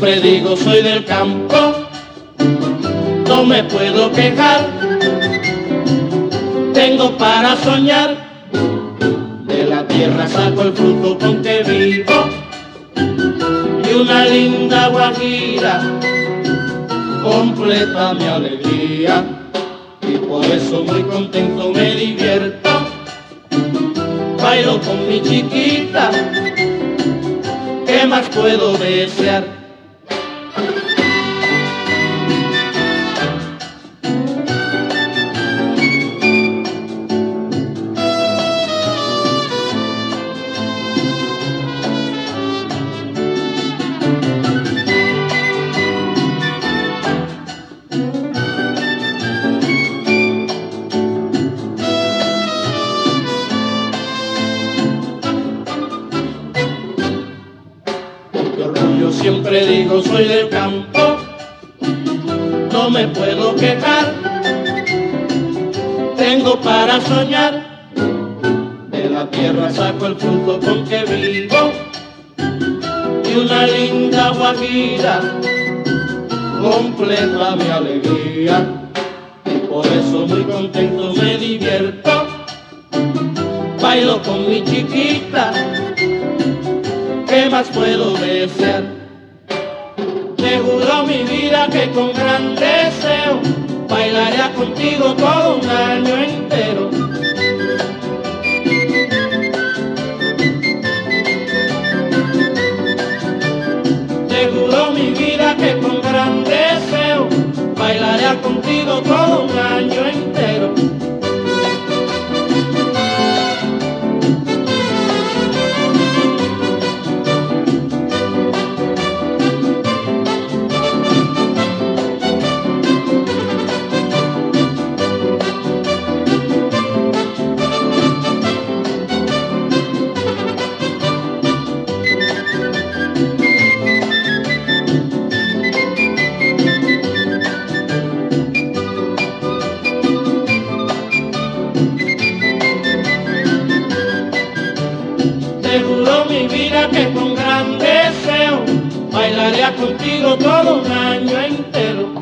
siempre digo soy del campo, no me puedo quejar, tengo para soñar, de la tierra saco el fruto con que vivo, y una linda guajira completa mi alegría, y por eso muy contento me divierto, bailo con mi chiquita, ¿qué más puedo desear? Yo siempre digo soy del campo, no me puedo quejar, tengo para soñar, de la tierra saco el fruto con que vivo, y una linda guajira completa mi alegría, y por eso muy contento me divierto, bailo con mi chiquita, ¿qué más puedo desear? Te juro mi vida que con gran deseo bailaré contigo todo un año entero. Te juro mi vida que con gran deseo bailaré contigo todo un año entero. Te juro mi vida que con gran deseo bailaré contigo todo un año entero.